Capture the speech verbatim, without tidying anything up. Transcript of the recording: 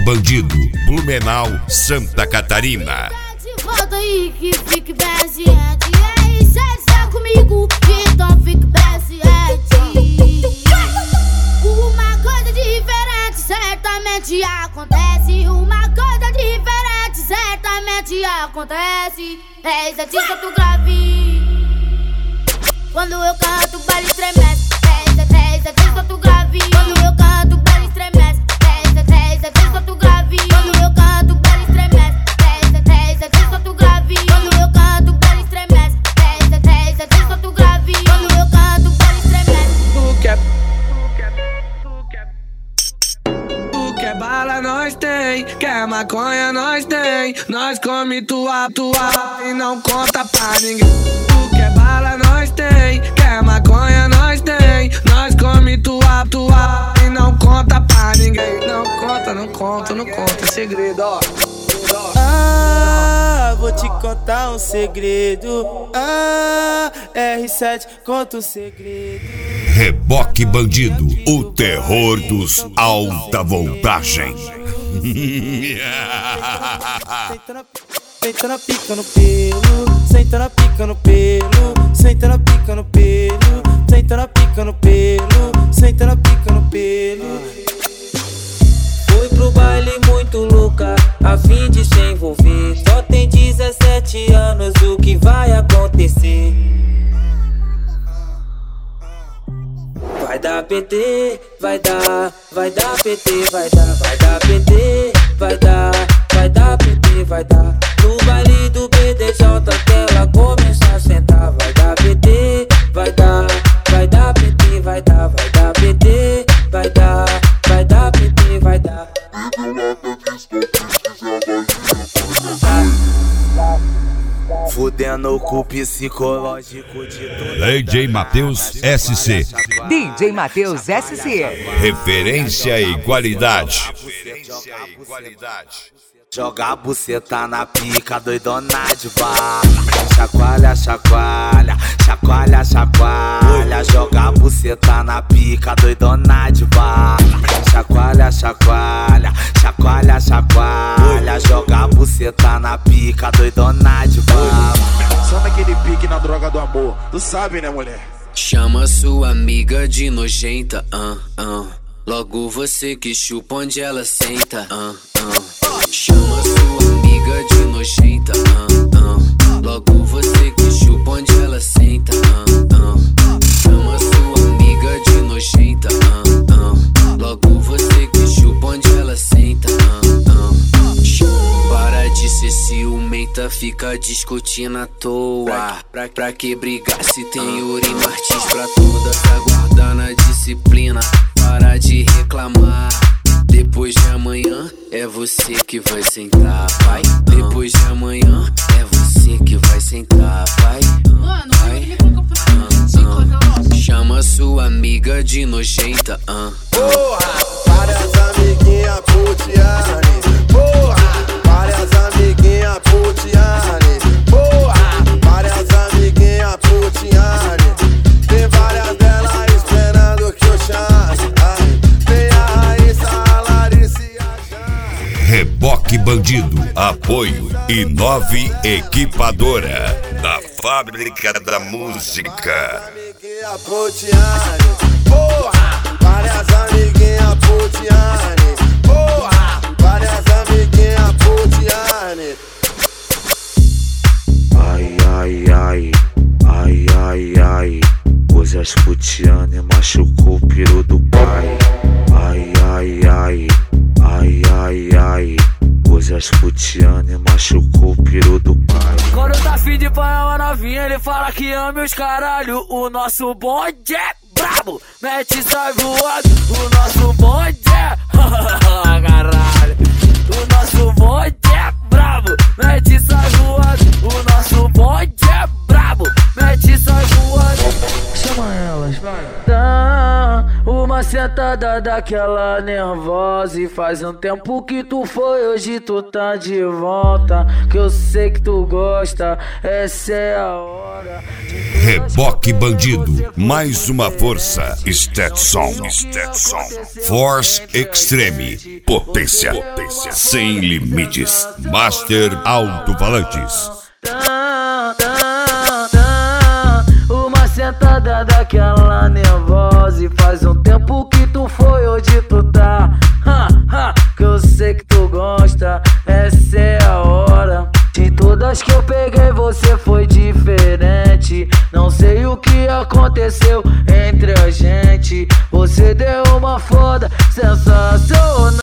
Bandido, Blumenau, Santa Catarina. Volta aí que fique bem ciente. E aí, cê está comigo, então fique bem ciente. Uma coisa diferente certamente acontece. Uma coisa diferente certamente acontece. Eis a dica do grave. Quando eu canto, o baile estremece. Eis a, eis a dica do grave. Quando eu canto, o baile estremece. Eis a, eis a dica do grave. Quando eu canto, o baile estremece. Eis a, eis a dica do grave. Quando eu canto, o baile estremece. Eis a, eis a dica do grave. Quando eu canto, o baile estremece. Tu quer, tu quer, tu quer bala, nós tem. Quer maconha, nós tem. Nós come tua, tua e não conta pra ninguém. Tu quer bala, nós tem. Quer maconha, nós tem. Nós come tua, tua e não conta pra ninguém. Não conta, não conta, não conta, segredo, ó. Ah, vou te contar um segredo. Ah, R sete conta um segredo. Reboque Bandido, o terror dos alta voltagem. Senta na pica no pelo, senta na pica no pelo, senta na pica no pelo, senta na pica no pelo, senta na pica no pelo. Fui pro baile muito louca, a fim de se envolver. Só tem dezessete anos, o que vai acontecer? Vai dar P T, vai dar, vai dar P T, vai dar, vai dar P T, vai dar, vai dar P T, vai dar. No baile do B D J que ela começa a sentar. Vai dar P T, vai dar, vai dar P T, vai dar, vai dar P T, vai dar, vai dar P T, vai dar. Fudendo com o psicológico de toda. D J Matheus S C. D J Matheus S C. Referência e qualidade. Joga a buceta na pica, doidona de barra. Chacoalha, chacoalha, chacoalha, chacoalha. Joga a buceta na pica, doidona de barra. Chacoalha, chacoalha, chacoalha, chacoalha. Joga a buceta na pica, doidona de barra. Só naquele pique na droga do amor, tu sabe, né, mulher? Chama sua amiga de nojenta, ah, ah. Logo você que chupa onde ela senta, ah, ah. Chama sua amiga de nojenta, ah, ah. Logo você que chupa onde ela senta, ah, ah. Chama sua amiga de nojenta, ah, ah. Logo você que chupa onde ela senta, ah, ah. Para de ser ciumenta, fica discutindo à toa. Pra, pra, pra que brigar se tem Yuri Martins pra todas, aguardando a disciplina. Para de reclamar. Depois de amanhã é você que vai sentar, vai. Depois de amanhã é você que vai sentar, vai. Vai. Chama sua amiga de nojenta, ah. Porra, várias amiguinhas putiane. Porra, várias amiguinhas putiane. Porra, várias amiguinhas putiane. Tem várias delas esperando que eu chame. Tem a Raíssa, a Larissa e a Jane. Reboque Bandido, apoio Inove Equipadora, da Fábrica da Música. Amiguinha putiane. Porra, várias amiguinhas putiane. Porra, várias amiguinhas putiane. Ai, ai, ai, ai, ai, ai. Hoje as putiane machucou o peru do pai. Ai, ai, ai, ai, ai, ai. Hoje as putiane machucou o peru do pai. Quando tá afim de panhar uma novinha, ele fala que ama os caralho. O nosso bonde é brabo, mete sai voado. O nosso bonde é caralho. O nosso bonde é brabo, mete sai voado. O nosso bonde é brabo, mete sai voado. Chama elas, vai. Dá uma Uma sentada daquela nervosa. E faz um tempo que tu foi, hoje tu tá de volta. Que eu sei que tu gosta, essa é a hora. Reboque Bandido, mais uma força. Stetson, Stetson. Force Extreme, potência, potência sem limites. Master Alto-Falantes. Uma sentada daquela nervosa. E faz um tempo que tu foi, hoje tu tá. Ha, ha, que eu sei que tu gosta, essa é a hora. De todas que eu peguei, você foi diferente. Não sei o que aconteceu entre a gente. Você deu uma foda sensacional.